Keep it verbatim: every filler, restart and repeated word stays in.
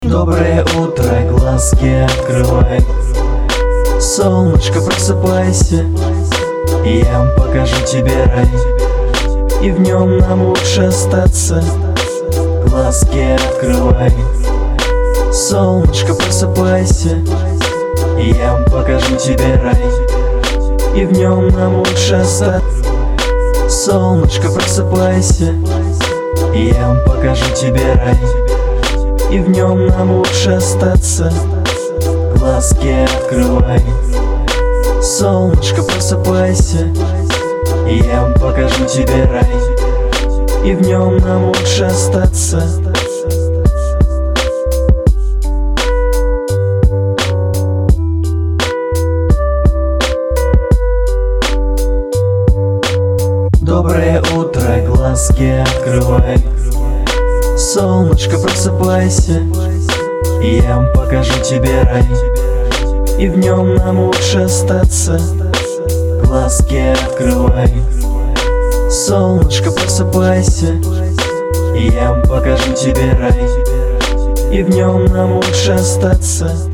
Доброе утро, глазки открывай. Солнышко, просыпайся, и я покажу тебе рай. И в нем нам лучше остаться. Глазки открывай. Солнышко, просыпайся, и я покажу тебе рай. И в нем нам лучше остаться. Солнышко, просыпайся, и я покажу тебе рай. И в нем нам лучше остаться. Глазки открывай. Солнышко, просыпайся, и я покажу тебе рай. И в нем нам лучше остаться. Доброе утро, глазки открывай. Солнышко, просыпайся, и я покажу тебе рай. И в нем нам лучше остаться. Глазки открывай. Солнышко, просыпайся, и я покажу тебе рай. И в нем нам лучше остаться.